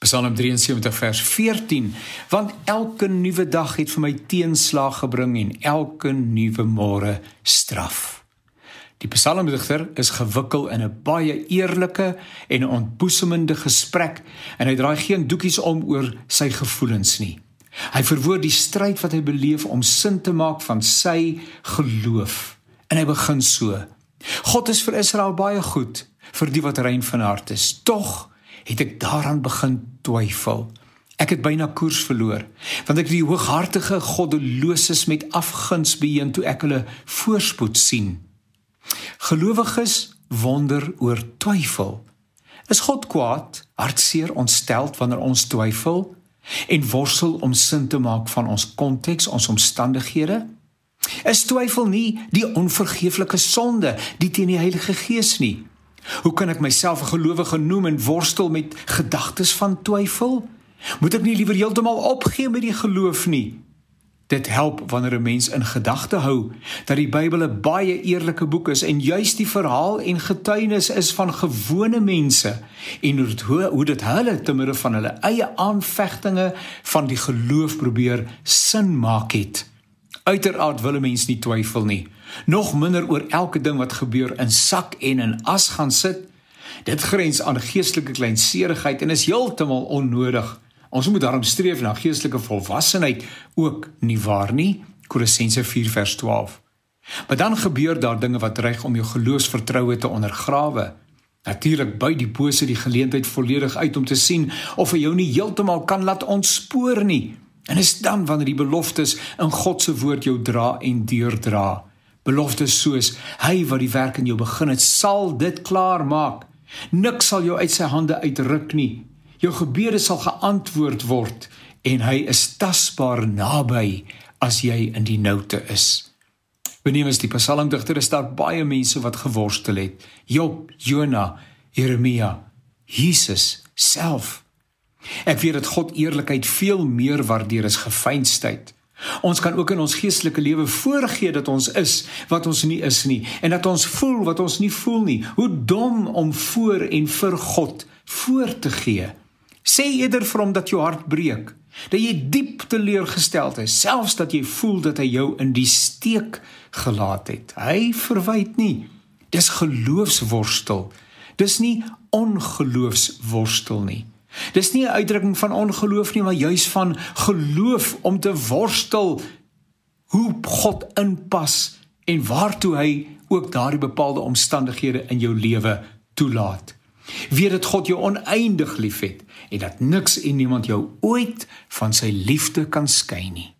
Psalm 73 vers 14, want elke nuwe dag het vir my teenslag gebring en elke nuwe môre straf. Die psalmdigter is gewikkel in 'n baie eerlike en ontboesemende gesprek en hy draai geen doekies om oor sy gevoelens nie. Hy verwoord die stryd wat hy beleef om sin te maak van sy geloof. En hy begin so: God is vir Israel baie goed, vir die wat rein van hart is. Tog het ek daaraan begin twyfel. Ek het byna koers verloor, want ek die hooghartige goddeloses met afguns beheer toe ek hulle voorspoed sien. Gelowiges wonder oor twyfel. Is God kwaad, hartseer, ontsteld wanneer ons twyfel en worstel om sin te maak van ons konteks, ons omstandighede? Is twyfel nie die onvergeeflike sonde, die teen die Heilige Gees nie? Hoe kan ek myself 'n gelowige noem en worstel met gedagtes van twyfel? Moet ek nie liewer heeltemal opgee met die geloof nie? Dit help wanneer 'n mens in gedagte hou dat die Bybel 'n baie eerlike boek is en juis die verhaal en getuienis is van gewone mense en hoe dit hulle te midde van hulle eie aanvegtinge van die geloof probeer sin maak het. Uiteraard wil 'n mens nie twyfel nie, nog minder oor elke ding wat gebeur in sak en in as gaan sit. Dit grens aan geestelike kleinserigheid en is heeltemal onnodig. Ons moet daarom streef na geestelike volwassenheid, ook nie waar nie? Kolossense 4 vers 12. Maar dan gebeur daar dinge wat dreig om jou geloofsvertroue te ondergrawe. Natuurlik buit die bose die geleentheid volledig uit om te sien of hy jou nie heeltemal kan laat ontspoor nie. En is dan wanneer die beloftes in God se woord jou dra en deurdra. Beloftes soos, hy wat die werk in jou begin het, sal dit klaar maak. Niks sal jou uit sy hande uitruk nie. Jou gebede sal geantwoord word en hy is tasbaar naby as jy in die noute is. Benewens die psalmdigter is daar baie mense wat geworstel het. Job, Jona, Jeremia, Jesus self. Ek weet dat God eerlikheid veel meer waardeer as gefeinsdheid. Ons kan ook in ons geestelike lewe voorgee dat ons is wat ons nie is nie en dat ons voel wat ons nie voel nie. Hoe dom om voor en vir God voor te gee. Sê eerder vir hom dat jou hart breek, dat jy diep teleurgesteld is, selfs dat jy voel dat hy jou in die steek gelaat het. Hy verwyd nie. Dis geloofsworstel. Dis nie ongeloofsworstel nie. Dis nie 'n uitdrukking van ongeloof nie, maar juis van geloof om te worstel hoe God inpas en waartoe hy ook daardie bepaalde omstandighede in jou lewe toelaat. Weet dat God jou oneindig liefhet en dat niks en niemand jou ooit van sy liefde kan skei nie.